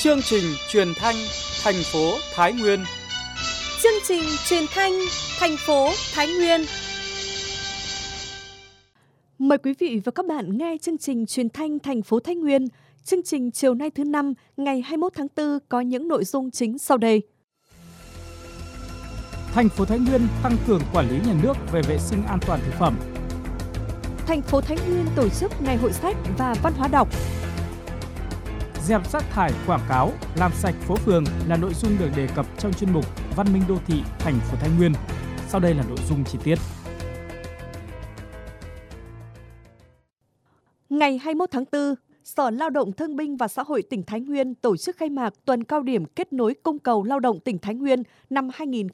Chương trình truyền thanh thành phố Thái Nguyên. Chương trình truyền thanh thành phố Thái Nguyên. Mời quý vị và các bạn nghe chương trình truyền thanh thành phố Thái Nguyên. Chương trình chiều nay thứ Năm, ngày 21 tháng 4 có những nội dung chính sau đây. Thành phố Thái Nguyên tăng cường quản lý nhà nước về vệ sinh an toàn thực phẩm. Thành phố Thái Nguyên tổ chức ngày hội sách và văn hóa đọc. Dẹp rác thải quảng cáo, làm sạch phố phường là nội dung được đề cập trong chuyên mục Văn minh đô thị thành phố Thái Nguyên. Sau đây là nội dung chi tiết. Ngày 21 tháng 4, Sở Lao động Thương binh và Xã hội tỉnh Thái Nguyên tổ chức khai mạc tuần cao điểm kết nối cung cầu lao động tỉnh Thái Nguyên năm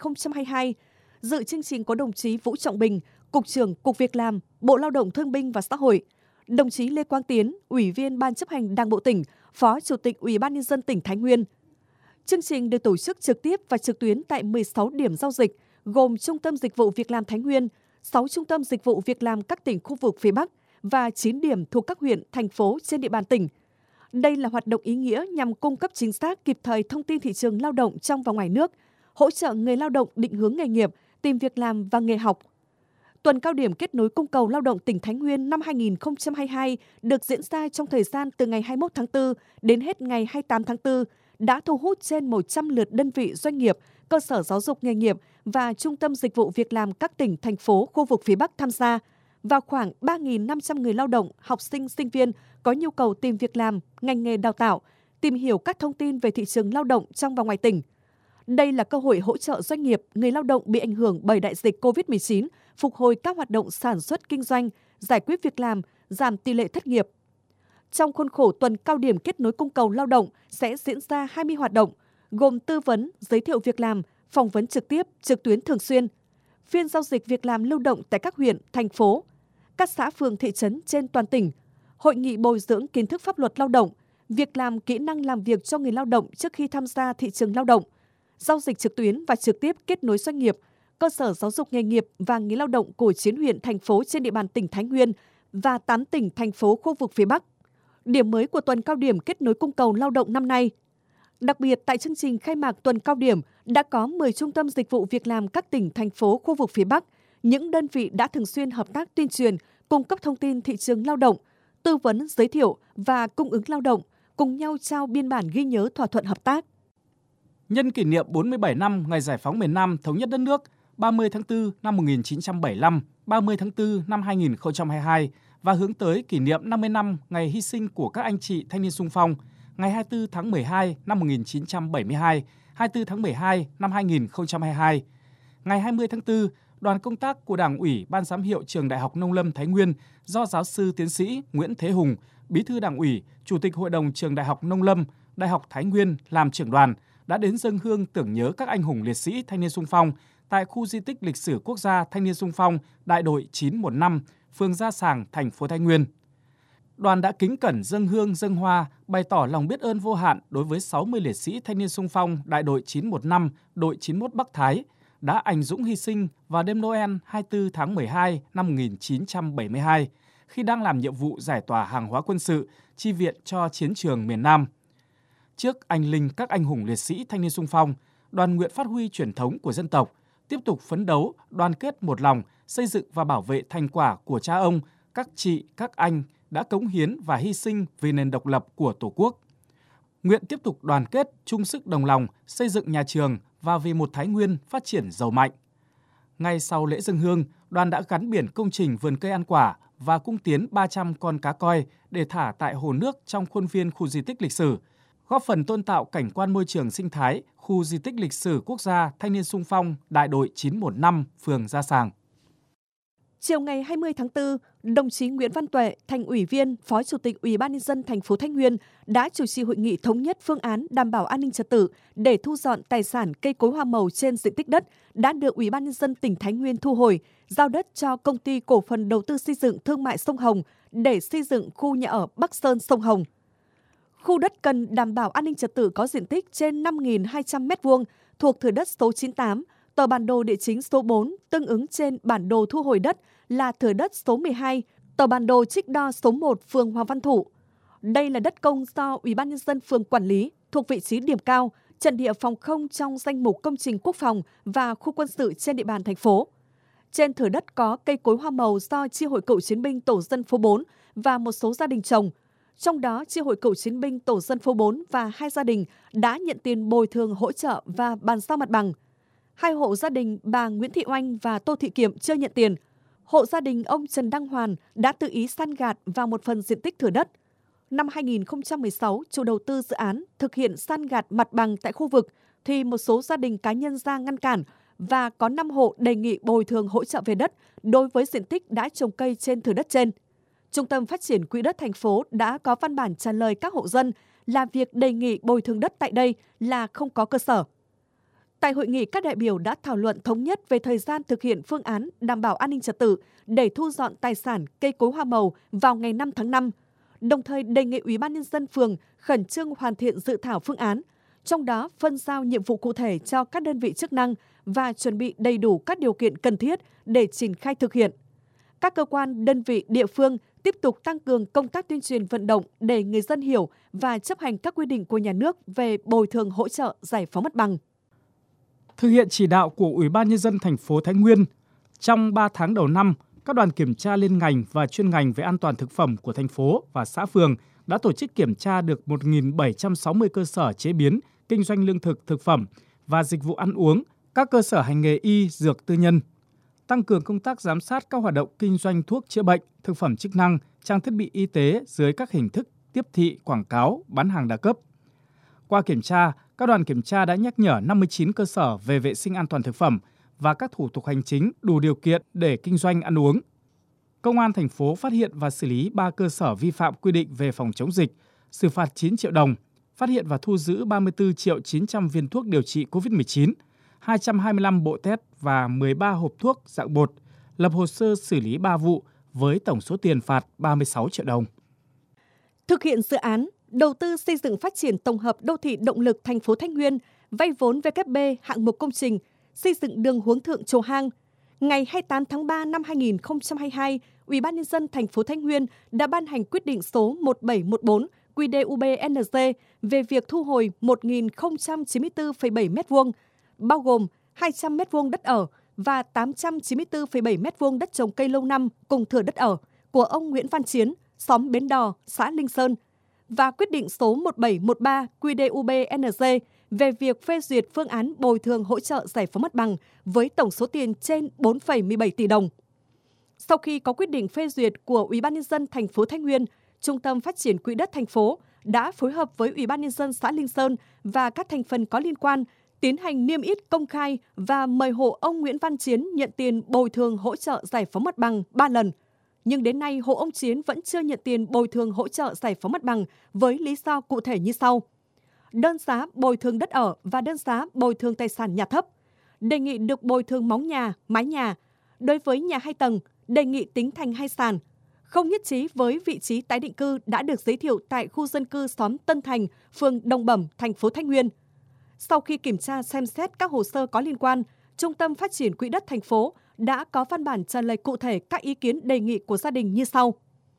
2022. Dự chương trình có đồng chí Vũ Trọng Bình, Cục trưởng Cục Việc làm, Bộ Lao động Thương binh và Xã hội, đồng chí Lê Quang Tiến, Ủy viên Ban chấp hành Đảng bộ tỉnh, Phó Chủ tịch Ủy ban Nhân dân tỉnh Thái Nguyên. Chương trình được tổ chức trực tiếp và trực tuyến tại 16 điểm giao dịch, gồm Trung tâm Dịch vụ Việc làm Thái Nguyên, 6 trung tâm dịch vụ việc làm các tỉnh khu vực phía Bắc và 9 điểm thuộc các huyện, thành phố trên địa bàn tỉnh. Đây là hoạt động ý nghĩa nhằm cung cấp chính xác kịp thời thông tin thị trường lao động trong và ngoài nước, hỗ trợ người lao động định hướng nghề nghiệp, tìm việc làm và nghề học. Tuần cao điểm kết nối cung cầu lao động tỉnh Thái Nguyên năm 2022 được diễn ra trong thời gian từ ngày 21 tháng 4 đến hết ngày 28 tháng 4, đã thu hút trên 100 lượt đơn vị doanh nghiệp, cơ sở giáo dục nghề nghiệp và trung tâm dịch vụ việc làm các tỉnh, thành phố, khu vực phía Bắc tham gia, và khoảng 3.500 người lao động, học sinh, sinh viên có nhu cầu tìm việc làm, ngành nghề đào tạo, tìm hiểu các thông tin về thị trường lao động trong và ngoài tỉnh. Đây là cơ hội hỗ trợ doanh nghiệp, người lao động bị ảnh hưởng bởi đại dịch COVID-19, phục hồi các hoạt động sản xuất kinh doanh, giải quyết việc làm, giảm tỷ lệ thất nghiệp. Trong khuôn khổ tuần cao điểm kết nối cung cầu lao động sẽ diễn ra 20 hoạt động, gồm tư vấn, giới thiệu việc làm, phỏng vấn trực tiếp, trực tuyến thường xuyên, phiên giao dịch việc làm lưu động tại các huyện, thành phố, các xã phường thị trấn trên toàn tỉnh, hội nghị bồi dưỡng kiến thức pháp luật lao động, việc làm kỹ năng làm việc cho người lao động trước khi tham gia thị trường lao động, giao dịch trực tuyến và trực tiếp kết nối doanh nghiệp, cơ sở giáo dục nghề nghiệp và người lao động của 9 huyện, thành phố trên địa bàn tỉnh Thái Nguyên và 8 tỉnh, thành phố khu vực phía Bắc. Điểm mới của tuần cao điểm kết nối cung cầu lao động năm nay. Đặc biệt, tại chương trình khai mạc tuần cao điểm đã có 10 trung tâm dịch vụ việc làm các tỉnh, thành phố khu vực phía Bắc, những đơn vị đã thường xuyên hợp tác tuyên truyền, cung cấp thông tin thị trường lao động, tư vấn, giới thiệu và cung ứng lao động, cùng nhau trao biên bản ghi nhớ thỏa thuận hợp tác. Nhân kỷ niệm 47 năm ngày giải phóng miền Nam thống nhất đất nước, 30 tháng 4 năm 1975, 30 tháng 4 năm 2022 và hướng tới kỷ niệm 50 năm ngày hy sinh của các anh chị thanh niên xung phong, ngày 24 tháng 12 năm 1972, 24 tháng 12 năm 2022. Ngày 20 tháng 4, đoàn công tác của Đảng ủy Ban giám hiệu Trường Đại học Nông lâm Thái Nguyên do giáo sư tiến sĩ Nguyễn Thế Hùng, Bí thư Đảng ủy, Chủ tịch Hội đồng Trường Đại học Nông lâm, Đại học Thái Nguyên làm trưởng đoàn, đã đến dâng hương tưởng nhớ các anh hùng liệt sĩ thanh niên xung phong tại khu di tích lịch sử quốc gia thanh niên xung phong đại đội 915, phường Gia Sàng, thành phố Thái Nguyên. Đoàn đã kính cẩn dâng hương dâng hoa, bày tỏ lòng biết ơn vô hạn đối với 60 liệt sĩ thanh niên xung phong đại đội 915, đội 91 Bắc Thái đã anh dũng hy sinh vào đêm Noel 24 tháng 12 năm 1972 khi đang làm nhiệm vụ giải tỏa hàng hóa quân sự, chi viện cho chiến trường miền Nam. Trước anh linh các anh hùng liệt sĩ thanh niên xung phong, đoàn nguyện phát huy truyền thống của dân tộc, tiếp tục phấn đấu, đoàn kết một lòng, xây dựng và bảo vệ thành quả của cha ông, các chị, các anh đã cống hiến và hy sinh vì nền độc lập của Tổ quốc. Nguyện tiếp tục đoàn kết, chung sức đồng lòng, xây dựng nhà trường và vì một Thái Nguyên phát triển giàu mạnh. Ngay sau lễ dâng hương, đoàn đã gắn biển công trình vườn cây ăn quả và cung tiến 300 con cá coi để thả tại hồ nước trong khuôn viên khu di tích lịch sử, góp phần tôn tạo cảnh quan môi trường sinh thái khu di tích lịch sử quốc gia thanh niên xung phong đại đội 915, phường Gia Sàng. Chiều ngày 20 tháng 4, đồng chí Nguyễn Văn Tuệ, Thành ủy viên, Phó Chủ tịch Ủy ban Nhân dân thành phố Thái Nguyên đã chủ trì hội nghị thống nhất phương án đảm bảo an ninh trật tự để thu dọn tài sản cây cối hoa màu trên diện tích đất đã được Ủy ban Nhân dân tỉnh Thái Nguyên thu hồi, giao đất cho Công ty Cổ phần Đầu tư Xây dựng Thương mại Sông Hồng để xây dựng khu nhà ở Bắc Sơn Sông Hồng. Khu đất cần đảm bảo an ninh trật tự có diện tích trên 5.200 m2 thuộc thửa đất số 98, tờ bản đồ địa chính số 4 tương ứng trên bản đồ thu hồi đất là thửa đất số 12, tờ bản đồ trích đo số 1 phường Hoàng Văn Thụ. Đây là đất công do Ủy ban nhân dân phường quản lý, thuộc vị trí điểm cao, trận địa phòng không trong danh mục công trình quốc phòng và khu quân sự trên địa bàn thành phố. Trên thửa đất có cây cối hoa màu do Chi hội Cựu chiến binh tổ dân phố 4 và một số gia đình trồng. Trong đó, Chi hội Cựu chiến binh tổ dân phố 4 và 2 gia đình đã nhận tiền bồi thường hỗ trợ và bàn giao mặt bằng. 2 hộ gia đình bà Nguyễn Thị Oanh và Tô Thị Kiệm chưa nhận tiền. Hộ gia đình ông Trần Đăng Hoàn đã tự ý san gạt vào một phần diện tích thửa đất. Năm 2016, chủ đầu tư dự án thực hiện san gạt mặt bằng tại khu vực thì một số gia đình cá nhân ra ngăn cản và có 5 hộ đề nghị bồi thường hỗ trợ về đất đối với diện tích đã trồng cây trên thửa đất trên. Trung tâm Phát triển Quỹ đất thành phố đã có văn bản trả lời các hộ dân là việc đề nghị bồi thường đất tại đây là không có cơ sở. Tại hội nghị, các đại biểu đã thảo luận thống nhất về thời gian thực hiện phương án đảm bảo an ninh trật tự để thu dọn tài sản cây cối hoa màu vào ngày 5 tháng 5, đồng thời đề nghị Ủy ban nhân dân phường khẩn trương hoàn thiện dự thảo phương án, trong đó phân giao nhiệm vụ cụ thể cho các đơn vị chức năng và chuẩn bị đầy đủ các điều kiện cần thiết để triển khai thực hiện. Các cơ quan, đơn vị, địa phương tiếp tục tăng cường công tác tuyên truyền vận động để người dân hiểu và chấp hành các quy định của nhà nước về bồi thường hỗ trợ giải phóng mặt bằng. Thực hiện chỉ đạo của Ủy ban nhân dân thành phố Thái Nguyên, trong 3 tháng đầu năm, các đoàn kiểm tra liên ngành và chuyên ngành về an toàn thực phẩm của thành phố và xã phường đã tổ chức kiểm tra được 1.760 cơ sở chế biến, kinh doanh lương thực, thực phẩm và dịch vụ ăn uống, các cơ sở hành nghề y, dược tư nhân. Tăng cường công tác giám sát các hoạt động kinh doanh thuốc chữa bệnh, thực phẩm chức năng, trang thiết bị y tế dưới các hình thức tiếp thị, quảng cáo, bán hàng đa cấp. Qua kiểm tra, các đoàn kiểm tra đã nhắc nhở 59 cơ sở về vệ sinh an toàn thực phẩm và các thủ tục hành chính đủ điều kiện để kinh doanh ăn uống. Công an thành phố phát hiện và xử lý 3 cơ sở vi phạm quy định về phòng chống dịch, xử phạt 9 triệu đồng, phát hiện và thu giữ 34 triệu 900 viên thuốc điều trị COVID-19, 225 bộ test và 13 hộp thuốc dạng bột, lập hồ sơ xử lý 3 vụ với tổng số tiền phạt 36 triệu đồng. Thực hiện dự án đầu tư xây dựng phát triển tổng hợp đô thị động lực thành phố Thái Nguyên, vay vốn VKB hạng mục công trình xây dựng đường Hướng Thượng Chùa Hang. Ngày 28 tháng 3 năm 2022, Ủy ban nhân dân thành phố Thái Nguyên đã ban hành quyết định số 1714 QĐ-UBNZ về việc thu hồi 1.094,7 m2, bao gồm 200 m2 đất ở và 894,7 m2 đất trồng cây lâu năm cùng thửa đất ở của ông Nguyễn Văn Chiến, xóm Bến Đò, xã Linh Sơn, và quyết định số 1713 QĐ-UBNZ về việc phê duyệt phương án bồi thường hỗ trợ giải phóng mặt bằng với tổng số tiền trên 4,17 tỷ đồng. Sau khi có quyết định phê duyệt của Ủy ban nhân dân thành phố Thái Nguyên, Trung tâm Phát triển Quỹ đất thành phố đã phối hợp với Ủy ban nhân dân xã Linh Sơn và các thành phần có liên quan tiến hành niêm yết công khai và mời hộ ông Nguyễn Văn Chiến nhận tiền bồi thường hỗ trợ giải phóng mặt bằng 3 lần. Nhưng đến nay, hộ ông Chiến vẫn chưa nhận tiền bồi thường hỗ trợ giải phóng mặt bằng với lý do cụ thể như sau. Đơn giá bồi thường đất ở và đơn giá bồi thường tài sản nhà thấp. Đề nghị được bồi thường móng nhà, mái nhà. Đối với nhà 2 tầng, đề nghị tính thành 2 sàn. Không nhất trí với vị trí tái định cư đã được giới thiệu tại khu dân cư xóm Tân Thành, phường Đồng Bẩm, thành phố Thái Nguyên. Sau khi kiểm tra xem xét các hồ sơ có liên quan, Trung tâm Phát triển Quỹ đất thành phố đã có văn bản trả lời cụ thể các ý kiến đề nghị của gia đình như sau.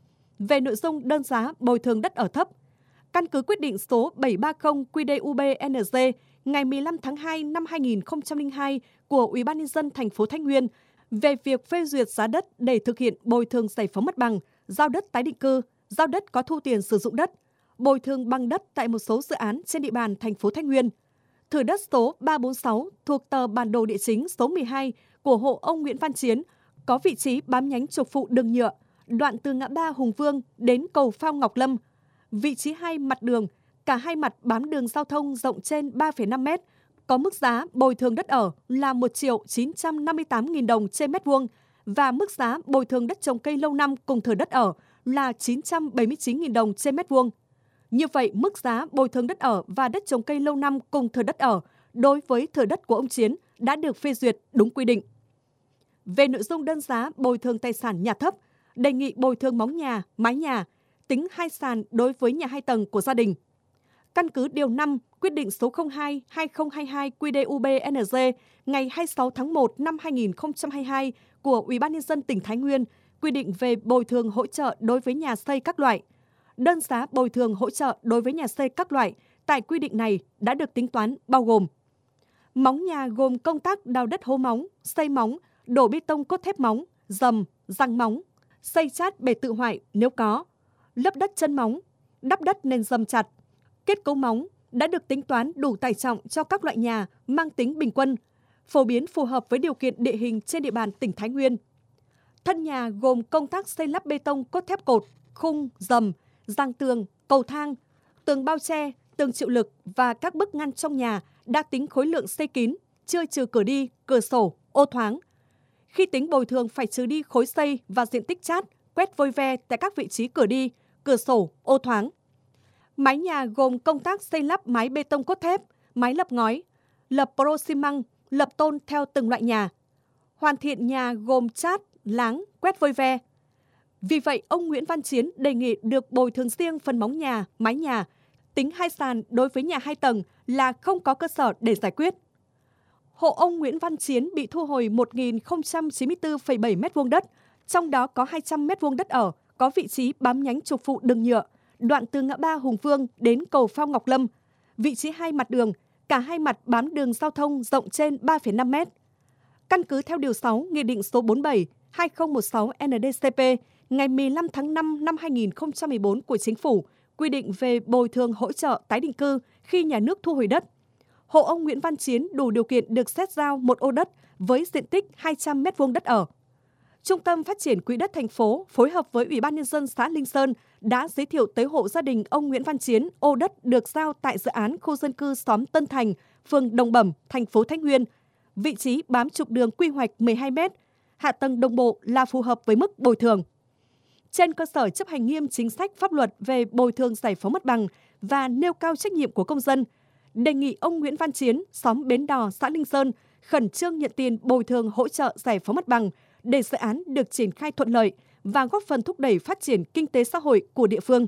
Về nội dung đơn giá bồi thường đất ở thấp, căn cứ quyết định số 730 QĐ-UBNZ ngày 15 tháng 2 năm 2002 của Ủy ban nhân dân thành phố Thái Nguyên về việc phê duyệt giá đất để thực hiện bồi thường giải phóng mặt bằng, giao đất tái định cư, giao đất có thu tiền sử dụng đất, bồi thường bằng đất tại một số dự án trên địa bàn thành phố Thái Nguyên. Thửa đất số 346 thuộc tờ bản đồ địa chính số 12 của hộ ông Nguyễn Văn Chiến có vị trí bám nhánh trục phụ đường nhựa, đoạn từ ngã ba Hùng Vương đến cầu phao Ngọc Lâm. Vị trí 2 mặt đường, cả hai mặt bám đường giao thông rộng trên 3,5 m, có mức giá bồi thường đất ở là 1.958.000 đồng trên mét vuông và mức giá bồi thường đất trồng cây lâu năm cùng thửa đất ở là 979.000 đồng trên mét vuông. Như vậy, mức giá bồi thường đất ở và đất trồng cây lâu năm cùng thửa đất ở đối với thửa đất của ông Chiến đã được phê duyệt đúng quy định. Về nội dung đơn giá bồi thường tài sản nhà thấp, đề nghị bồi thường móng nhà, mái nhà, tính 2 sàn đối với nhà 2 tầng của gia đình. Căn cứ điều 5 quyết định số 02/2022 QĐ-UBNZ ngày 26 tháng 1 năm 2022 của Ủy ban nhân dân tỉnh Thái Nguyên quy định về bồi thường hỗ trợ đối với nhà xây các loại. đơn giá bồi thường hỗ trợ đối với nhà xây các loại tại quy định này đã được tính toán bao gồm móng nhà gồm công tác đào đất hố móng, xây móng, đổ bê tông cốt thép móng, dầm, răng móng, xây chát bề tự hoại nếu có, lấp đất chân móng, đắp đất nền dầm chặt. Kết cấu móng đã được tính toán đủ tải trọng cho các loại nhà mang tính bình quân, phổ biến phù hợp với điều kiện địa hình trên địa bàn tỉnh Thái Nguyên. Thân nhà gồm công tác xây lắp bê tông cốt thép cột, khung, dầm, răng tường, cầu thang, tường bao che, tường chịu lực và các bức ngăn trong nhà đã tính khối lượng xây kín, chưa trừ cửa đi, cửa sổ, ô thoáng. Khi tính bồi thường phải trừ đi khối xây và diện tích chát, quét vôi ve tại các vị trí cửa đi, cửa sổ, ô thoáng. Mái nhà gồm công tác xây lắp mái bê tông cốt thép, mái lập ngói, lập pro xi măng, lập tôn theo từng loại nhà. Hoàn thiện nhà gồm chát, láng, quét vôi ve. Vì vậy, ông Nguyễn Văn Chiến đề nghị được bồi thường riêng phần móng nhà, mái nhà, tính 2 sàn đối với nhà 2 tầng là không có cơ sở để giải quyết. Hộ ông Nguyễn Văn Chiến bị thu hồi 1.094,7 m2 đất, trong đó có 200 m2 đất ở, có vị trí bám nhánh trục phụ đường nhựa, đoạn từ ngã ba Hùng Vương đến cầu Phao Ngọc Lâm, vị trí 2 mặt đường, cả hai mặt bám đường giao thông rộng trên 3,5 m. Căn cứ theo Điều 6 Nghị định số 47/2016 NĐ-CP ngày 15 tháng 5 năm 2014 của Chính phủ quy định về bồi thường hỗ trợ tái định cư khi nhà nước thu hồi đất. Hộ ông Nguyễn Văn Chiến đủ điều kiện được xét giao một ô đất với diện tích 200 m2 đất ở. Trung tâm Phát triển Quỹ đất thành phố phối hợp với Ủy ban Nhân dân xã Linh Sơn đã giới thiệu tới hộ gia đình ông Nguyễn Văn Chiến ô đất được giao tại dự án khu dân cư xóm Tân Thành, phường Đồng Bẩm, thành phố Thái Nguyên. Vị trí bám trục đường quy hoạch 12 m, hạ tầng đồng bộ là phù hợp với mức bồi thường. Trên cơ sở chấp hành nghiêm chính sách pháp luật về bồi thường giải phóng mặt bằng và nêu cao trách nhiệm của công dân, đề nghị ông Nguyễn Văn Chiến, xóm Bến Đò, xã Linh Sơn khẩn trương nhận tiền bồi thường hỗ trợ giải phóng mặt bằng để dự án được triển khai thuận lợi và góp phần thúc đẩy phát triển kinh tế xã hội của địa phương.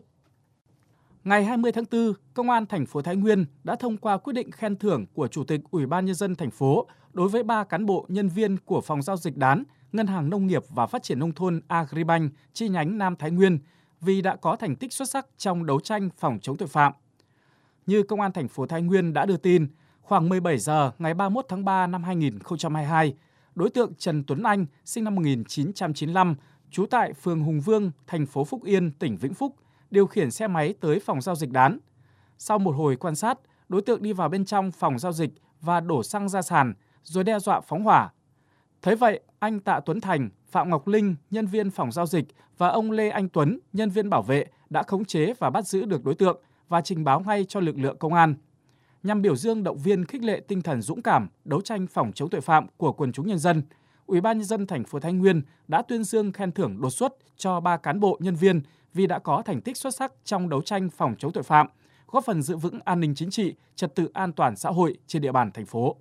Ngày 20 tháng 4, Công an thành phố Thái Nguyên đã thông qua quyết định khen thưởng của Chủ tịch Ủy ban Nhân dân thành phố đối với 3 cán bộ nhân viên của Phòng giao dịch Đán, Ngân hàng Nông nghiệp và Phát triển Nông thôn Agribank chi nhánh Nam Thái Nguyên vì đã có thành tích xuất sắc trong đấu tranh phòng chống tội phạm. Như Công an thành phố Thái Nguyên đã đưa tin, khoảng 17 giờ ngày 31 tháng 3 năm 2022, đối tượng Trần Tuấn Anh, sinh năm 1995, trú tại phường Hùng Vương, thành phố Phúc Yên, tỉnh Vĩnh Phúc, điều khiển xe máy tới phòng giao dịch Đán. Sau một hồi quan sát, đối tượng đi vào bên trong phòng giao dịch và đổ xăng ra sàn, rồi đe dọa phóng hỏa. Thấy vậy, anh Tạ Tuấn Thành, Phạm Ngọc Linh, nhân viên phòng giao dịch và ông Lê Anh Tuấn, nhân viên bảo vệ đã khống chế và bắt giữ được đối tượng và trình báo ngay cho lực lượng công an. Nhằm biểu dương động viên khích lệ tinh thần dũng cảm, đấu tranh phòng chống tội phạm của quần chúng nhân dân, Ủy ban Nhân dân thành phố Thái Nguyên đã tuyên dương khen thưởng đột xuất cho 3 cán bộ nhân viên vì đã có thành tích xuất sắc trong đấu tranh phòng chống tội phạm, góp phần giữ vững an ninh chính trị, trật tự an toàn xã hội trên địa bàn thành phố.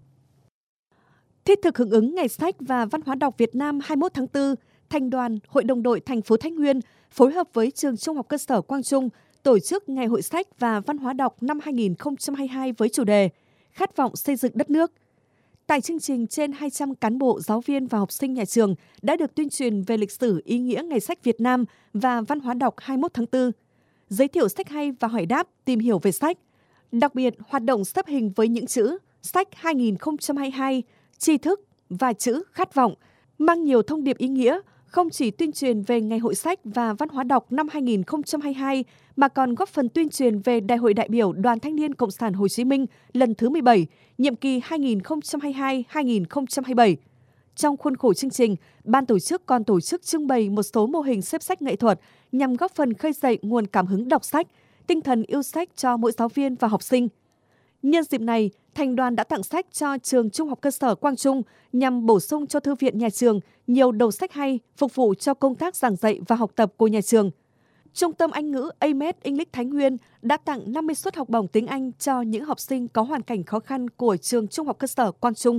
Thiết thực hưởng ứng Ngày sách và Văn hóa đọc Việt Nam 21 tháng 4, Thành đoàn, Hội đồng đội thành phố Thái Nguyên phối hợp với Trường Trung học cơ sở Quang Trung tổ chức Ngày hội sách và Văn hóa đọc năm 2022 với chủ đề Khát vọng xây dựng đất nước. Tại chương trình, trên 200 cán bộ, giáo viên và học sinh nhà trường đã được tuyên truyền về lịch sử, ý nghĩa Ngày sách Việt Nam và Văn hóa đọc 21 tháng 4, giới thiệu sách hay và hỏi đáp, tìm hiểu về sách. Đặc biệt, hoạt động xếp hình với những chữ Sách 2022, tri thức và chữ khát vọng, mang nhiều thông điệp ý nghĩa, không chỉ tuyên truyền về Ngày hội sách và Văn hóa đọc năm 2022, mà còn góp phần tuyên truyền về Đại hội đại biểu Đoàn Thanh niên Cộng sản Hồ Chí Minh lần thứ 17, nhiệm kỳ 2022-2027. Trong khuôn khổ chương trình, ban tổ chức còn tổ chức trưng bày một số mô hình xếp sách nghệ thuật nhằm góp phần khơi dậy nguồn cảm hứng đọc sách, tinh thần yêu sách cho mỗi giáo viên và học sinh. Nhân dịp này, Thành đoàn đã tặng sách cho Trường Trung học cơ sở Quang Trung nhằm bổ sung cho thư viện nhà trường nhiều đầu sách hay phục vụ cho công tác giảng dạy và học tập của nhà trường. Trung tâm Anh ngữ AMED English Thái Nguyên đã tặng 50 suất học bổng tiếng Anh cho những học sinh có hoàn cảnh khó khăn của Trường Trung học cơ sở Quang Trung.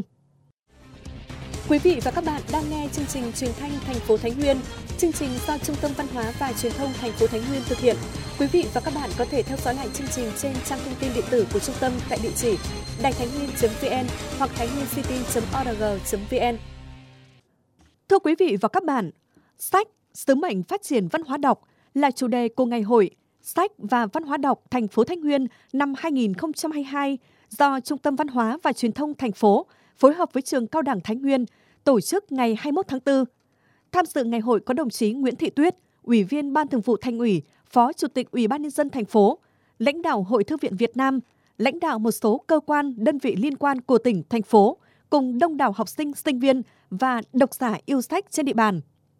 Quý vị và các bạn đang nghe chương trình truyền thanh thành phố Thái Nguyên. Chương trình do Trung tâm Văn hóa và Truyền thông thành phố Thái Nguyên thực hiện. Quý vị và các bạn có thể theo dõi lại chương trình trên trang thông tin điện tử của trung tâm tại địa chỉ đàitháinhnguyên.vn hoặc thainhnguyencity.org.vn. Thưa quý vị và các bạn, sách, sứ mệnh phát triển văn hóa đọc là chủ đề của ngày hội sách và văn hóa đọc thành phố Thái Nguyên năm 2022 do Trung tâm Văn hóa và Truyền thông thành phố phối hợp với Trường Cao đẳng Thái Nguyên tổ chức ngày 21 tháng 4. Tham dự ngày hội có đồng chí Nguyễn Thị Tuyết, Ủy viên Ban Thường vụ Thành ủy, Phó Chủ tịch Ủy ban Nhân dân thành phố, lãnh đạo Hội Thư viện Việt Nam, lãnh đạo một số cơ quan, đơn vị liên quan của tỉnh, thành phố, cùng đông đảo học sinh, sinh viên và độc giả yêu sách trên địa bàn.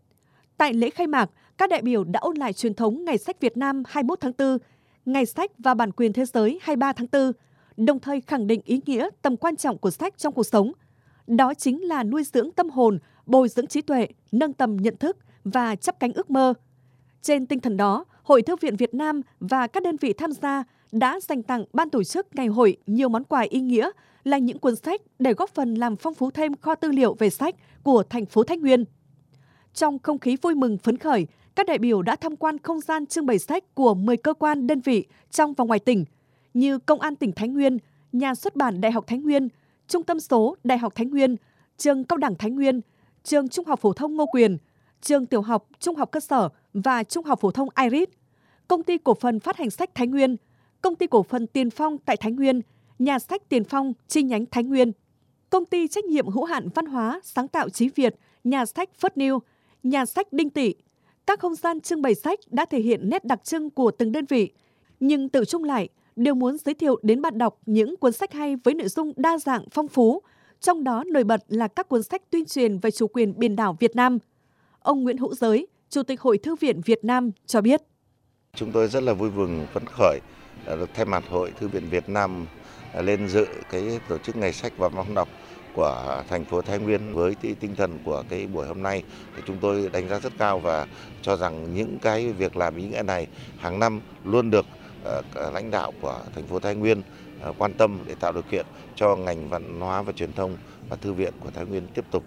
Tại lễ khai mạc, các đại biểu đã ôn lại truyền thống Ngày sách Việt Nam 21 tháng 4, Ngày sách và Bản quyền Thế giới 23 tháng 4, đồng thời khẳng định ý nghĩa tầm quan trọng của sách trong cuộc sống. Đó chính là nuôi dưỡng tâm hồn, bồi dưỡng trí tuệ, nâng tầm nhận thức và chắp cánh ước mơ. Trên tinh thần đó, Hội Thư viện Việt Nam và các đơn vị tham gia đã dành tặng ban tổ chức ngày hội nhiều món quà ý nghĩa là những cuốn sách để góp phần làm phong phú thêm kho tư liệu về sách của thành phố Thái Nguyên. Trong không khí vui mừng phấn khởi, các đại biểu đã tham quan không gian trưng bày sách của 10 cơ quan đơn vị trong và ngoài tỉnh như Công an tỉnh Thái Nguyên, Nhà xuất bản Đại học Thái Nguyên, Trung tâm số Đại học Thái Nguyên, Trường Cao đẳng Thái Nguyên, Trường Trung học phổ thông Ngô Quyền, Trường Tiểu học, Trung học cơ sở và Trung học phổ thông Iris, Công ty cổ phần phát hành sách Thái Nguyên, Công ty cổ phần Tiền Phong tại Thái Nguyên, Nhà sách Tiền Phong chi nhánh Thái Nguyên, Công ty trách nhiệm hữu hạn văn hóa sáng tạo Chí Việt, Nhà sách First New, Nhà sách Đinh Tị. Các không gian trưng bày sách đã thể hiện nét đặc trưng của từng đơn vị, nhưng tự chung lại đều muốn giới thiệu đến bạn đọc những cuốn sách hay với nội dung đa dạng phong phú, trong đó nổi bật là các cuốn sách tuyên truyền về chủ quyền biển đảo Việt Nam. Ông Nguyễn Hữu Giới, Chủ tịch Hội Thư viện Việt Nam cho biết. Chúng tôi rất là vui mừng phấn khởi được thay mặt Hội Thư viện Việt Nam lên dự cái tổ chức Ngày sách và văn hóa đọc của thành phố Thái Nguyên. Với tinh thần của cái buổi hôm nay thì chúng tôi đánh giá rất cao và cho rằng những cái việc làm ý nghĩa này hàng năm luôn được lãnh đạo của thành phố Thái Nguyên quan tâm để tạo điều kiện cho ngành văn hóa và truyền thông và thư viện của Thái Nguyên tiếp tục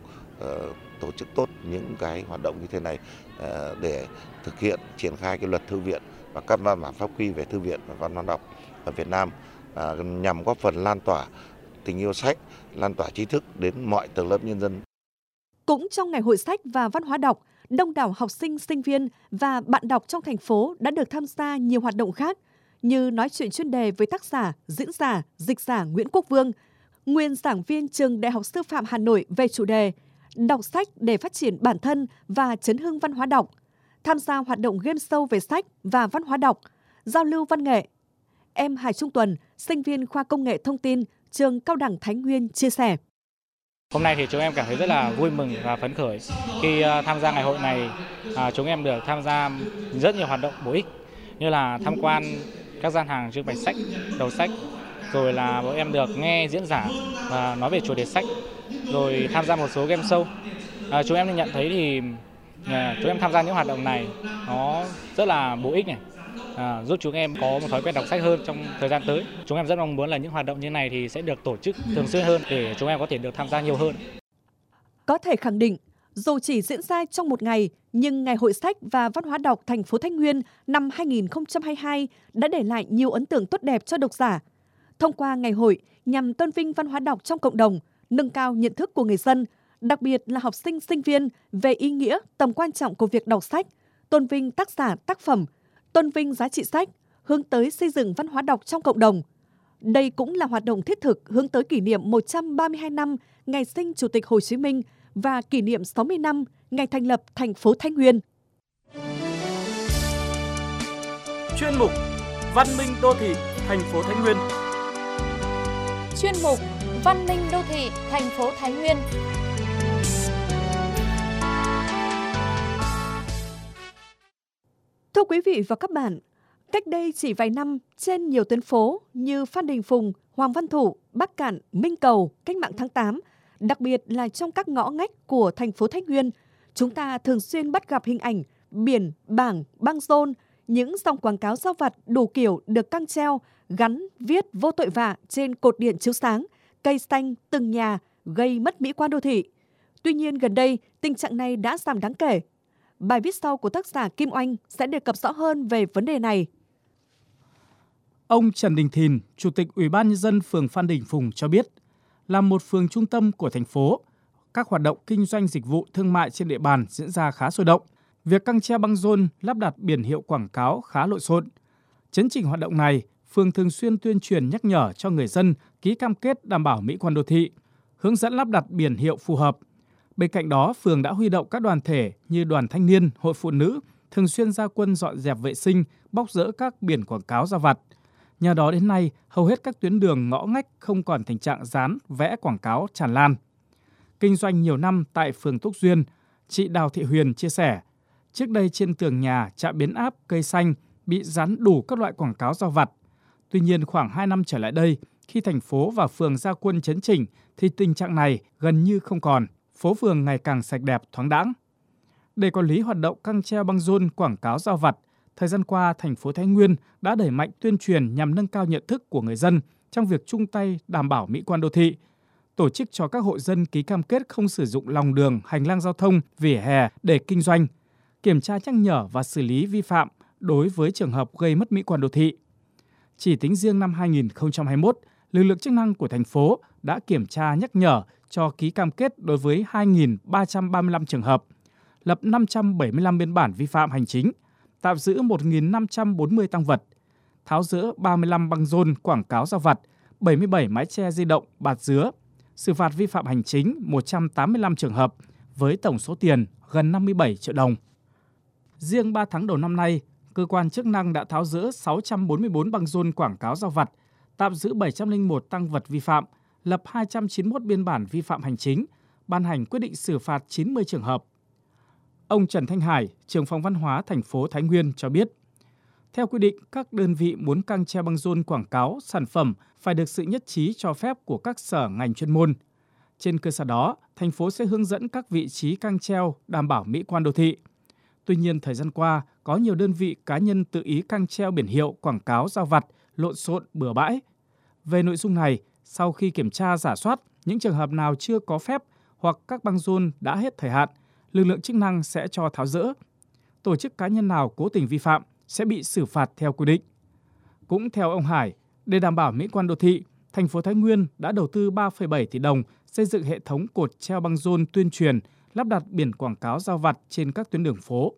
tổ chức tốt những cái hoạt động như thế này để thực hiện triển khai cái luật thư viện và các văn bản pháp quy về thư viện và văn hóa đọc ở Việt Nam nhằm góp phần lan tỏa tình yêu sách, lan tỏa trí thức đến mọi tầng lớp nhân dân. Cũng trong ngày hội sách và văn hóa đọc, đông đảo học sinh, sinh viên và bạn đọc trong thành phố đã được tham gia nhiều hoạt động khác như nói chuyện chuyên đề với tác giả, diễn giả, dịch giả Nguyễn Quốc Vương, nguyên giảng viên Trường Đại học Sư phạm Hà Nội về chủ đề đọc sách để phát triển bản thân và chấn hưng văn hóa đọc, tham gia hoạt động game show về sách và văn hóa đọc, giao lưu văn nghệ. Em Hải Trung Tuần, sinh viên khoa Công nghệ Thông tin, Trường Cao đẳng Thái Nguyên chia sẻ. Hôm nay thì chúng em cảm thấy rất là vui mừng và phấn khởi khi tham gia ngày hội này. Chúng em được tham gia rất nhiều hoạt động bổ ích như là tham quan các gian hàng trưng bày sách, đầu sách, rồi là bọn em được nghe diễn giả và nói về chủ đề sách, rồi tham gia một số game show. Chúng em nhận thấy thì chúng em tham gia những hoạt động này nó rất là bổ ích này. Giúp chúng em có một thói quen đọc sách hơn trong thời gian tới. Chúng em rất mong muốn là những hoạt động như này thì sẽ được tổ chức thường xuyên hơn để chúng em có thể được tham gia nhiều hơn. Có thể khẳng định, dù chỉ diễn ra trong một ngày, nhưng Ngày hội sách và văn hóa đọc thành phố Thái Nguyên năm 2022 đã để lại nhiều ấn tượng tốt đẹp cho độc giả. Thông qua ngày hội nhằm tôn vinh văn hóa đọc trong cộng đồng, nâng cao nhận thức của người dân, đặc biệt là học sinh, sinh viên về ý nghĩa, tầm quan trọng của việc đọc sách, tôn vinh tác giả, tác phẩm, tôn vinh giá trị sách, hướng tới xây dựng văn hóa đọc trong cộng đồng. Đây cũng là hoạt động thiết thực hướng tới kỷ niệm 132 năm ngày sinh Chủ tịch Hồ Chí Minh và kỷ niệm 60 năm ngày thành lập thành phố Thái Nguyên. Chuyên mục Văn minh đô thị thành phố Thái Nguyên. Chuyên mục Văn minh đô thị thành phố Thái Nguyên. Thưa quý vị và các bạn, cách đây chỉ vài năm, trên nhiều tuyến phố như Phan Đình Phùng, Hoàng Văn Thụ, Bắc Cạn, Minh Cầu, Cách mạng tháng 8, đặc biệt là trong các ngõ ngách của thành phố Thái Nguyên, chúng ta thường xuyên bắt gặp hình ảnh, biển, bảng, băng rôn, những dòng quảng cáo rau vặt đủ kiểu được căng treo, gắn, viết vô tội vạ trên cột điện chiếu sáng, cây xanh, từng nhà, gây mất mỹ quan đô thị. Tuy nhiên gần đây, tình trạng này đã giảm đáng kể. Bài viết sau của tác giả Kim Oanh sẽ đề cập rõ hơn về vấn đề này. Ông Trần Đình Thìn, Chủ tịch Ủy ban Nhân dân phường Phan Đình Phùng cho biết, là một phường trung tâm của thành phố, các hoạt động kinh doanh dịch vụ thương mại trên địa bàn diễn ra khá sôi động. Việc căng treo băng rôn, lắp đặt biển hiệu quảng cáo khá lộn xộn. Chấn chỉnh hoạt động này, phường thường xuyên tuyên truyền nhắc nhở cho người dân ký cam kết đảm bảo mỹ quan đô thị, hướng dẫn lắp đặt biển hiệu phù hợp. Bên cạnh đó, phường đã huy động các đoàn thể như đoàn thanh niên, hội phụ nữ thường xuyên ra quân dọn dẹp vệ sinh, bóc dỡ các biển quảng cáo rao vặt. Nhờ đó đến nay, hầu hết các tuyến đường ngõ ngách không còn tình trạng dán, vẽ quảng cáo tràn lan. Kinh doanh nhiều năm tại phường Túc Duyên, chị Đào Thị Huyền chia sẻ, trước đây trên tường nhà, trạm biến áp, cây xanh bị dán đủ các loại quảng cáo rao vặt. Tuy nhiên, khoảng 2 năm trở lại đây, khi thành phố và phường ra quân chấn chỉnh thì tình trạng này gần như không còn, phố phường ngày càng sạch đẹp, thoáng đãng. Để quản lý hoạt động căng treo băng rôn quảng cáo rao vặt, thời gian qua, thành phố Thái Nguyên đã đẩy mạnh tuyên truyền nhằm nâng cao nhận thức của người dân trong việc chung tay đảm bảo mỹ quan đô thị, tổ chức cho các hộ dân ký cam kết không sử dụng lòng đường, hành lang giao thông, vỉa hè để kinh doanh, kiểm tra nhắc nhở và xử lý vi phạm đối với trường hợp gây mất mỹ quan đô thị. Chỉ tính riêng năm 2021, lực lượng chức năng của thành phố đã kiểm tra nhắc nhở cho ký cam kết đối với 2.335 trường hợp, lập 575 biên bản vi phạm hành chính, tạm giữ 1.540 tang vật, tháo dỡ 35 băng rôn quảng cáo rao vặt, 77 mái che di động, bạt dứa, xử phạt vi phạm hành chính 185 trường hợp với tổng số tiền gần 57 triệu đồng. Riêng 3 tháng đầu năm nay, cơ quan chức năng đã tháo dỡ 644 băng rôn quảng cáo rao vặt, tạm giữ 701 tang vật vi phạm, lập 291 biên bản vi phạm hành chính, ban hành quyết định xử phạt 90 trường hợp. Ông Trần Thanh Hải, trưởng phòng văn hóa thành phố Thái Nguyên cho biết, theo quy định, các đơn vị muốn căng treo băng rôn quảng cáo, sản phẩm phải được sự nhất trí cho phép của các sở ngành chuyên môn. Trên cơ sở đó, thành phố sẽ hướng dẫn các vị trí căng treo đảm bảo mỹ quan đô thị. Tuy nhiên, thời gian qua, có nhiều đơn vị cá nhân tự ý căng treo biển hiệu quảng cáo rao vặt, lộn xộn, bừa bãi. Về nội dung này, sau khi kiểm tra rà soát, những trường hợp nào chưa có phép hoặc các băng rôn đã hết thời hạn, lực lượng chức năng sẽ cho tháo dỡ. Tổ chức cá nhân nào cố tình vi phạm sẽ bị xử phạt theo quy định. Cũng theo ông Hải, để đảm bảo mỹ quan đô thị, thành phố Thái Nguyên đã đầu tư 3,7 tỷ đồng xây dựng hệ thống cột treo băng rôn tuyên truyền, lắp đặt biển quảng cáo rao vặt trên các tuyến đường phố.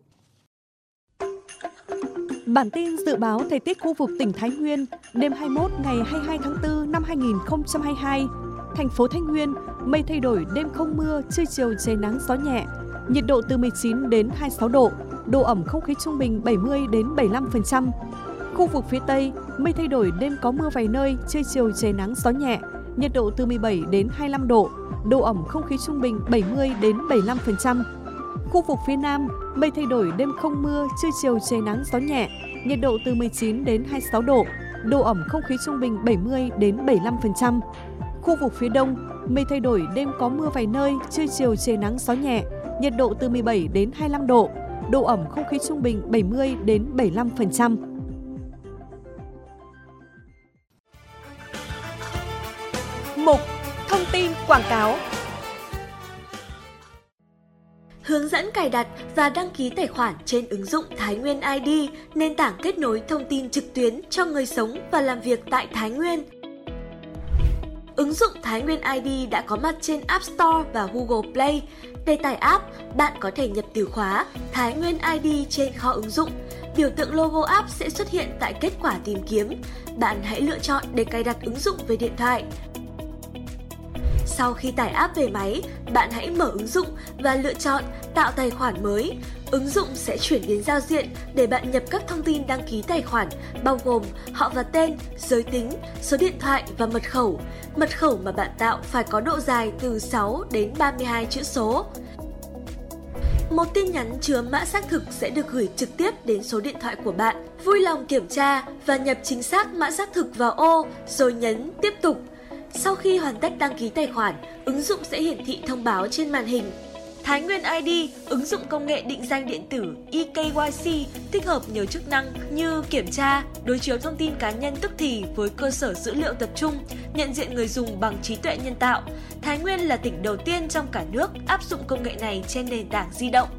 Bản tin dự báo thời tiết khu vực tỉnh Thái Nguyên đêm 21 ngày 22 tháng 4 năm 2022. Thành phố Thái Nguyên, mây thay đổi, đêm không mưa, trưa chiều trời nắng gió nhẹ. Nhiệt độ từ 19 đến 26 độ, độ ẩm không khí trung bình 70 đến 75%. Khu vực phía Tây, mây thay đổi, đêm có mưa vài nơi, trưa chiều trời nắng gió nhẹ. Nhiệt độ từ 17 đến 25 độ, độ ẩm không khí trung bình 70 đến 75%. Khu vực phía Nam, mây thay đổi, đêm không mưa, trưa chiều trời nắng gió nhẹ. Nhiệt độ từ 19 đến 26 độ, độ ẩm không khí trung bình 70 đến 75%. Khu vực phía Đông, mây thay đổi, đêm có mưa vài nơi, trưa chiều trời nắng gió nhẹ. Nhiệt độ từ 17 đến 25 độ, độ ẩm không khí trung bình 70 đến 75%. Mục thông tin quảng cáo. Hướng dẫn cài đặt và đăng ký tài khoản trên ứng dụng Thái Nguyên ID, nền tảng kết nối thông tin trực tuyến cho người sống và làm việc tại Thái Nguyên. Ứng dụng Thái Nguyên ID đã có mặt trên App Store và Google Play. Để tải app, bạn có thể nhập từ khóa Thái Nguyên ID trên kho ứng dụng. Biểu tượng logo app sẽ xuất hiện tại kết quả tìm kiếm. Bạn hãy lựa chọn để cài đặt ứng dụng về điện thoại. Sau khi tải app về máy, bạn hãy mở ứng dụng và lựa chọn tạo tài khoản mới. Ứng dụng sẽ chuyển đến giao diện để bạn nhập các thông tin đăng ký tài khoản, bao gồm họ và tên, giới tính, số điện thoại và mật khẩu. Mật khẩu mà bạn tạo phải có độ dài từ 6 đến 32 chữ số. Một tin nhắn chứa mã xác thực sẽ được gửi trực tiếp đến số điện thoại của bạn. Vui lòng kiểm tra và nhập chính xác mã xác thực vào ô, rồi nhấn tiếp tục. Sau khi hoàn tất đăng ký tài khoản, ứng dụng sẽ hiển thị thông báo trên màn hình. Thái Nguyên ID, ứng dụng công nghệ định danh điện tử eKYC, tích hợp nhiều chức năng như kiểm tra, đối chiếu thông tin cá nhân tức thì với cơ sở dữ liệu tập trung, nhận diện người dùng bằng trí tuệ nhân tạo. Thái Nguyên là tỉnh đầu tiên trong cả nước áp dụng công nghệ này trên nền tảng di động.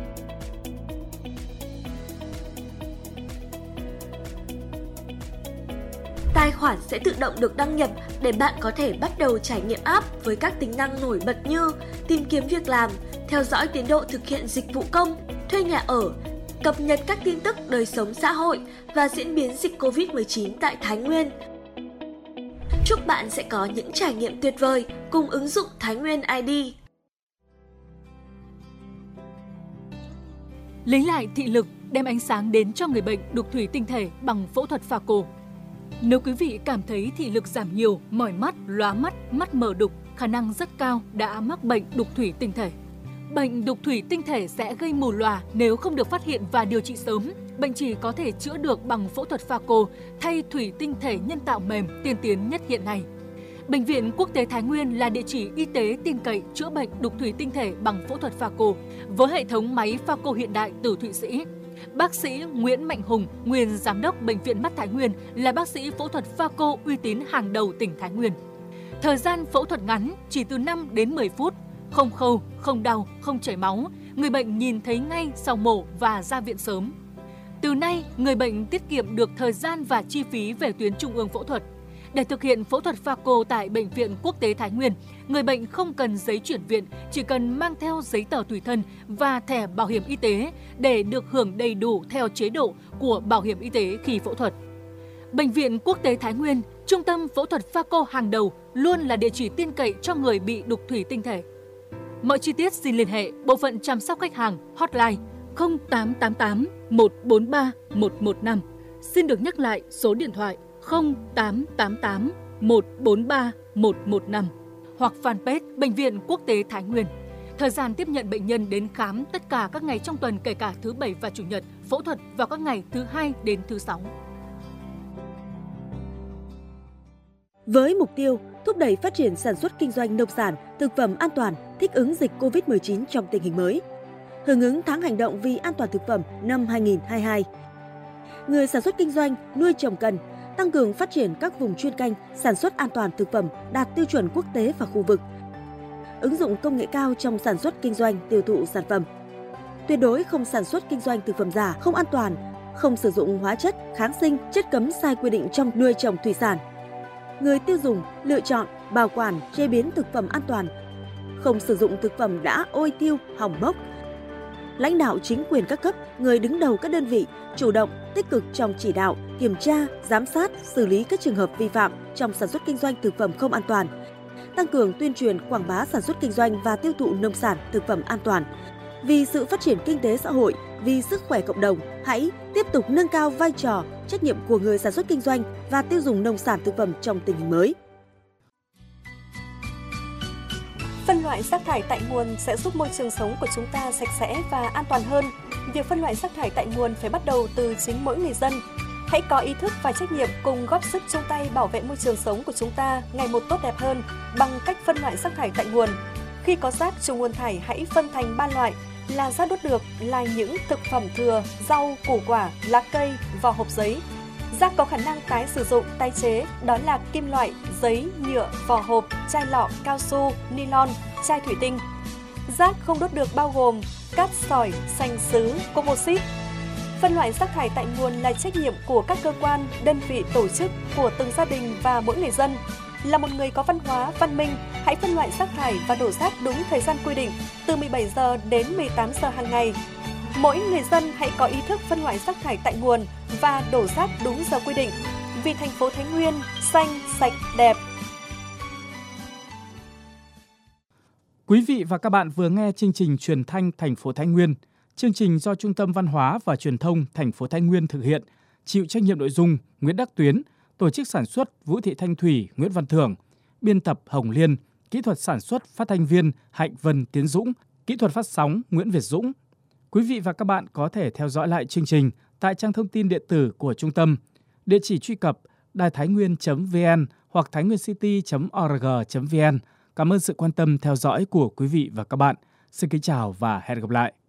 Tài khoản sẽ tự động được đăng nhập để bạn có thể bắt đầu trải nghiệm app với các tính năng nổi bật như tìm kiếm việc làm, theo dõi tiến độ thực hiện dịch vụ công, thuê nhà ở, cập nhật các tin tức đời sống xã hội và diễn biến dịch Covid-19 tại Thái Nguyên. Chúc bạn sẽ có những trải nghiệm tuyệt vời cùng ứng dụng Thái Nguyên ID. Lấy lại thị lực, đem ánh sáng đến cho người bệnh đục thủy tinh thể bằng phẫu thuật pha cô. Nếu quý vị cảm thấy thị lực giảm nhiều, mỏi mắt, lóa mắt, mắt mờ đục, khả năng rất cao đã mắc bệnh đục thủy tinh thể. Bệnh đục thủy tinh thể sẽ gây mù lòa nếu không được phát hiện và điều trị sớm. Bệnh chỉ có thể chữa được bằng phẫu thuật pha cô thay thủy tinh thể nhân tạo mềm tiên tiến nhất hiện nay. Bệnh viện Quốc tế Thái Nguyên là địa chỉ y tế tin cậy chữa bệnh đục thủy tinh thể bằng phẫu thuật pha cô với hệ thống máy pha cô hiện đại từ Thụy Sĩ. Bác sĩ Nguyễn Mạnh Hùng, nguyên giám đốc Bệnh viện Mắt Thái Nguyên, là bác sĩ phẫu thuật pha cô uy tín hàng đầu tỉnh Thái Nguyên. Thời gian phẫu thuật ngắn chỉ từ 5 đến 10 phút, không khâu, không đau, không chảy máu, người bệnh nhìn thấy ngay sau mổ và ra viện sớm. Từ nay, người bệnh tiết kiệm được thời gian và chi phí về tuyến trung ương phẫu thuật. Để thực hiện phẫu thuật pha cô tại Bệnh viện Quốc tế Thái Nguyên, người bệnh không cần giấy chuyển viện, chỉ cần mang theo giấy tờ tùy thân và thẻ bảo hiểm y tế để được hưởng đầy đủ theo chế độ của bảo hiểm y tế khi phẫu thuật. Bệnh viện Quốc tế Thái Nguyên, trung tâm phẫu thuật pha cô hàng đầu, luôn là địa chỉ tin cậy cho người bị đục thủy tinh thể. Mọi chi tiết xin liên hệ bộ phận chăm sóc khách hàng hotline 0888 143 115. Xin được nhắc lại số điện thoại 0888 143 115 hoặc fanpage Bệnh viện Quốc tế Thái Nguyên. Thời gian tiếp nhận bệnh nhân đến khám tất cả các ngày trong tuần kể cả thứ Bảy và Chủ nhật, phẫu thuật vào các ngày thứ Hai đến thứ Sáu. Với mục tiêu thúc đẩy phát triển sản xuất kinh doanh nông sản, thực phẩm an toàn, thích ứng dịch Covid-19 trong tình hình mới. Hưởng ứng tháng hành động vì an toàn thực phẩm năm 2022. Người sản xuất kinh doanh, nuôi trồng cần tăng cường phát triển các vùng chuyên canh sản xuất an toàn thực phẩm đạt tiêu chuẩn quốc tế và khu vực. Ứng dụng công nghệ cao trong sản xuất kinh doanh, tiêu thụ sản phẩm. Tuyệt đối không sản xuất kinh doanh thực phẩm giả, không an toàn, không sử dụng hóa chất, kháng sinh, chất cấm sai quy định trong nuôi trồng thủy sản. Người tiêu dùng lựa chọn, bảo quản, chế biến thực phẩm an toàn, không sử dụng thực phẩm đã ôi thiêu, hỏng bốc. Lãnh đạo chính quyền các cấp, người đứng đầu các đơn vị chủ động, tích cực trong chỉ đạo, kiểm tra, giám sát, xử lý các trường hợp vi phạm trong sản xuất kinh doanh thực phẩm không an toàn. Tăng cường tuyên truyền quảng bá sản xuất kinh doanh và tiêu thụ nông sản, thực phẩm an toàn. Vì sự phát triển kinh tế xã hội, vì sức khỏe cộng đồng, hãy tiếp tục nâng cao vai trò, trách nhiệm của người sản xuất kinh doanh và tiêu dùng nông sản thực phẩm trong tình hình mới. Phân loại rác thải tại nguồn sẽ giúp môi trường sống của chúng ta sạch sẽ và an toàn hơn. Việc phân loại rác thải tại nguồn phải bắt đầu từ chính mỗi người dân. Hãy có ý thức và trách nhiệm cùng góp sức chung tay bảo vệ môi trường sống của chúng ta ngày một tốt đẹp hơn bằng cách phân loại rác thải tại nguồn. Khi có rác trùng nguồn thải hãy phân thành 3 loại là rác đốt được là những thực phẩm thừa, rau, củ quả, lá cây, vỏ hộp giấy. Rác có khả năng tái sử dụng, tái chế đó là kim loại, giấy, nhựa, vỏ hộp, chai lọ, cao su, nylon, chai thủy tinh. Rác không đốt được bao gồm cát sỏi, sành sứ, composite. Phân loại rác thải tại nguồn là trách nhiệm của các cơ quan, đơn vị, tổ chức, của từng gia đình và mỗi người dân. Là một người có văn hóa, văn minh, hãy phân loại rác thải và đổ rác đúng thời gian quy định, từ 17 giờ đến 18 giờ hàng ngày. Mỗi người dân hãy có ý thức phân loại rác thải tại nguồn và đổ rác đúng giờ quy định. Vì thành phố Thái Nguyên xanh, sạch, đẹp. Quý vị và các bạn vừa nghe chương trình Truyền thanh thành phố Thái Nguyên. Chương trình do Trung tâm Văn hóa và Truyền thông thành phố Thái Nguyên thực hiện, chịu trách nhiệm nội dung Nguyễn Đắc Tuyến, tổ chức sản xuất Vũ Thị Thanh Thủy, Nguyễn Văn Thưởng, biên tập Hồng Liên, kỹ thuật sản xuất phát thanh viên Hạnh Vân Tiến Dũng, kỹ thuật phát sóng Nguyễn Việt Dũng. Quý vị và các bạn có thể theo dõi lại chương trình tại trang thông tin điện tử của trung tâm. Địa chỉ truy cập đaithainguyen.vn hoặc thainguencity.org.vn. Cảm ơn sự quan tâm theo dõi của quý vị và các bạn. Xin kính chào và hẹn gặp lại.